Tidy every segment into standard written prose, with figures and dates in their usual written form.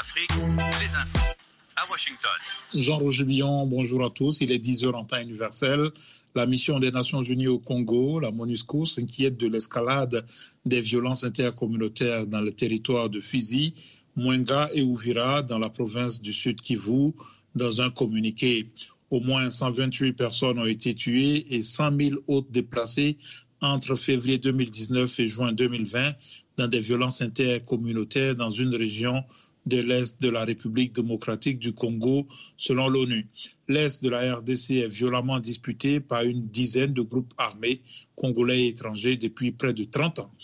Afrique, les infos. À Washington. Jean-Roger Billon, bonjour à tous. Il est 10h en temps universel. La mission des Nations Unies au Congo, la MONUSCO, s'inquiète de l'escalade des violences intercommunautaires dans le territoire de Fizi, Mwenga et Uvira, dans la province du Sud Kivu. Dans un communiqué, au moins 128 personnes ont été tuées et 100 000 autres déplacées entre février 2019 et juin 2020 dans des violences intercommunautaires dans une région de l'Est de la République démocratique du Congo, selon l'ONU. L'Est de la RDC est violemment disputé par une dizaine de groupes armés congolais et étrangers depuis près de 30 ans.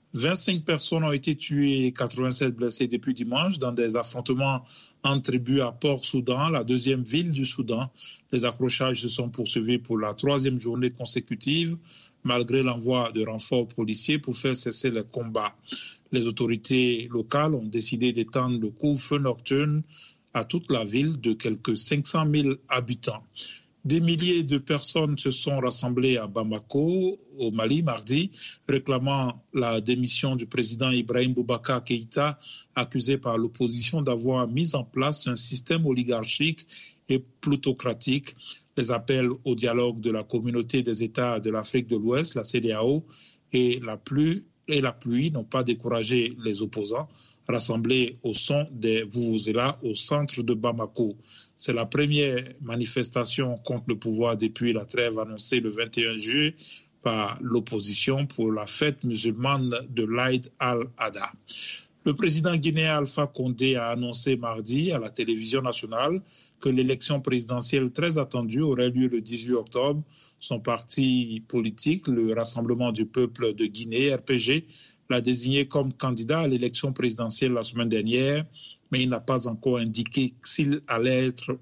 25 personnes ont été tuées et 87 blessées depuis dimanche dans des affrontements entre tribus à Port-Soudan, la deuxième ville du Soudan. Les accrochages se sont poursuivis pour la troisième journée consécutive, malgré l'envoi de renforts policiers pour faire cesser les combats. Les autorités locales ont décidé d'étendre le couvre-feu nocturne à toute la ville de quelques 500 000 habitants. Des milliers de personnes se sont rassemblées à Bamako, au Mali, mardi, réclamant la démission du président Ibrahim Boubacar Keïta, accusé par l'opposition d'avoir mis en place un système oligarchique et plutocratique. Les appels au dialogue de la communauté des États de l'Afrique de l'Ouest, la CEDEAO, et la pluie n'ont pas découragé les opposants, rassemblés au son des vuvuzelas au centre de Bamako. C'est la première manifestation contre le pouvoir depuis la trêve annoncée le 21 juillet par l'opposition pour la fête musulmane de l'Aïd al-Adha. Le président guinéen Alpha Condé a annoncé mardi à la télévision nationale que l'élection présidentielle très attendue aurait lieu le 18 octobre. Son parti politique, le Rassemblement du peuple de Guinée, RPG, l'a désigné comme candidat à l'élection présidentielle la semaine dernière, mais il n'a pas encore indiqué s'il allait être,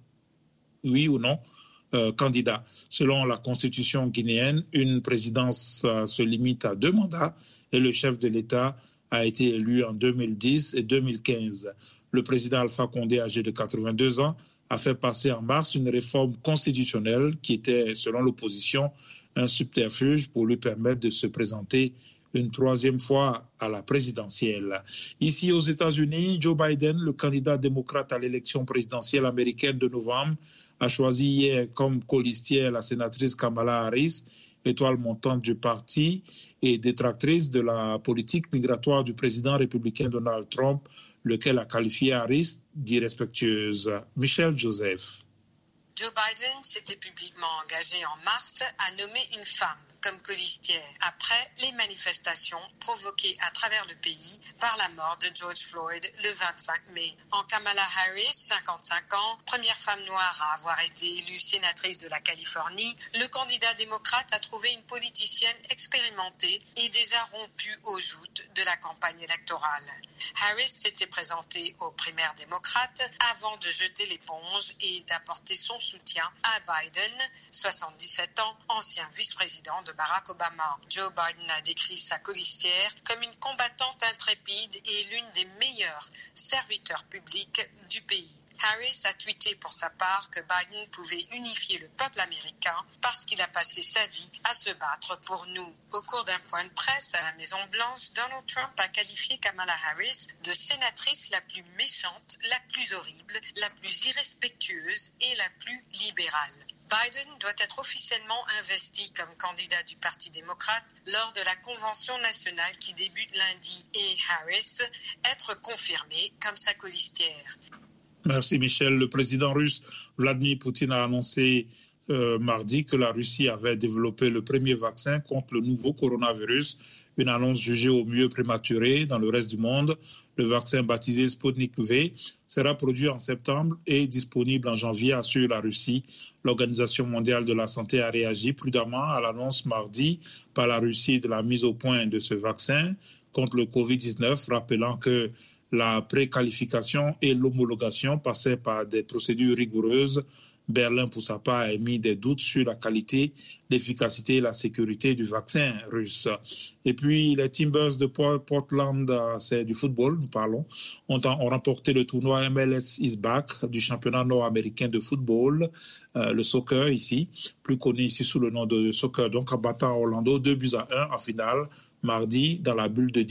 oui ou non, candidat. Selon la constitution guinéenne, une présidence se limite à 2 mandats et le chef de l'État a été élu en 2010 et 2015. Le président Alpha Condé, âgé de 82 ans, a fait passer en mars une réforme constitutionnelle qui était, selon l'opposition, un subterfuge pour lui permettre de se présenter une troisième fois à la présidentielle. Ici aux États-Unis, Joe Biden, le candidat démocrate à l'élection présidentielle américaine de novembre, a choisi hier comme colistière la sénatrice Kamala Harris, étoile montante du parti et détractrice de la politique migratoire du président républicain Donald Trump, lequel a qualifié Harris d'irrespectueuse. Michel Joseph. Joe Biden s'était publiquement engagé en mars à nommer une femme comme colistière après les manifestations provoquées à travers le pays par la mort de George Floyd le 25 mai. En Kamala Harris, 55 ans, première femme noire à avoir été élue sénatrice de la Californie, le candidat démocrate a trouvé une politicienne expérimentée et déjà rompue aux joutes de la campagne électorale. Harris s'était présentée aux primaires démocrates avant de jeter l'éponge et d'apporter son soutien à Biden, 77 ans, ancien vice-président de Barack Obama. Joe Biden a décrit sa colistière comme une combattante intrépide et l'une des meilleures serviteurs publics du pays. Harris a tweeté pour sa part que Biden pouvait unifier le peuple américain parce qu'il a passé sa vie à se battre pour nous. Au cours d'un point de presse à la Maison-Blanche, Donald Trump a qualifié Kamala Harris de sénatrice la plus méchante, la plus horrible, la plus irrespectueuse et la plus libérale. Biden doit être officiellement investi comme candidat du Parti démocrate lors de la convention nationale qui débute lundi et Harris être confirmée comme sa colistière. Merci Michel. Le président russe Vladimir Poutine a annoncé mardi que la Russie avait développé le premier vaccin contre le nouveau coronavirus, une annonce jugée au mieux prématurée dans le reste du monde. Le vaccin baptisé Sputnik V sera produit en septembre et disponible en janvier, assure la Russie. L'Organisation mondiale de la santé a réagi prudemment à l'annonce mardi par la Russie de la mise au point de ce vaccin contre le Covid-19, rappelant que la préqualification et l'homologation passaient par des procédures rigoureuses. Berlin, pour sa part, a émis des doutes sur la qualité, l'efficacité et la sécurité du vaccin russe. Et puis, les Timbers de Portland, c'est du football, nous parlons, ont remporté le tournoi MLS is Back du championnat nord-américain de football, le soccer ici, plus connu ici sous le nom de soccer, donc en battant Orlando 2-1 en finale, mardi, dans la bulle de